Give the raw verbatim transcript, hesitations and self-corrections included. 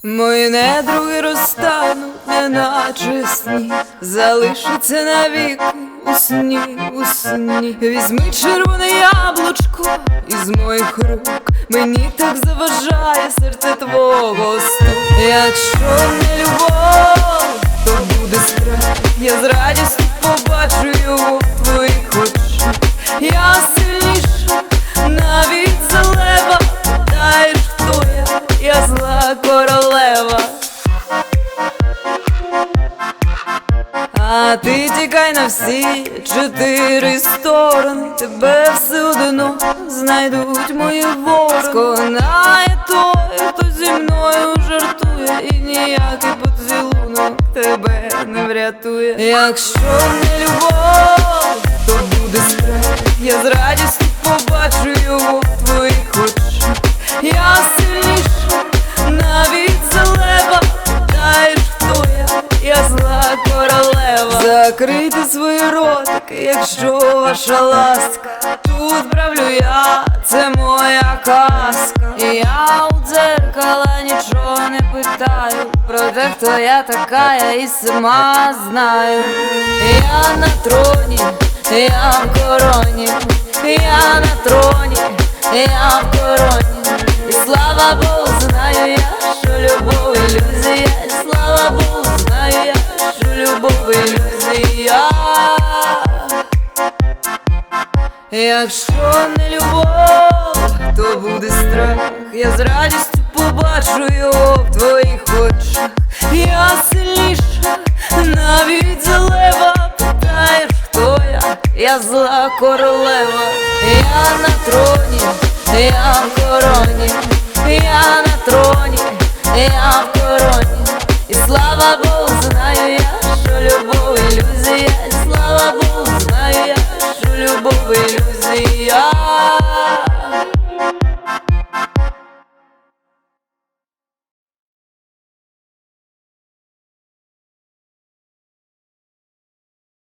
Мої недруги розтануть, неначе сніг, залишиться навіки у сні, у сні. Візьми червоне яблучко із моїх рук, мені так заважає серце твого стук. Якщо не любов, то буде страх, я з радістю побачу його в твоїх очах. Я сильніша, навіть за лева, знаєш, хто я, я зла королева. А ти тікай на всі чотири сторони, тебе все одно знайдуть мої ворони. Сконає той, хто зі мною жартує, і ніякий поцілунок тебе не врятує. Якщо не любов, то буде страх, я з радістю побачу його в твоїх очах. Я сильніша, навіть за лева, знаєш, хто я, я зла королева. Закрийте свої ротики, якщо ваша ласка, тут правлю я, це моя казка. І я у дзеркала нічого не питаю про те, хто я така, я і сама знаю. Я на троні, я в короні, я на троні, я в короні. І слава Богу, знаю я, що любов ілюзія. І слава Богу, знаю я, що любов ілюзія. Якщо не любов, то буде страх, я з радістю побачу його в твоїх очах. Я сильніша, навіть за лева, питаєш, хто я, я зла королева. Я на троні, я в короні, я на троні, я в короні. І слава Богу, знаю я, що любов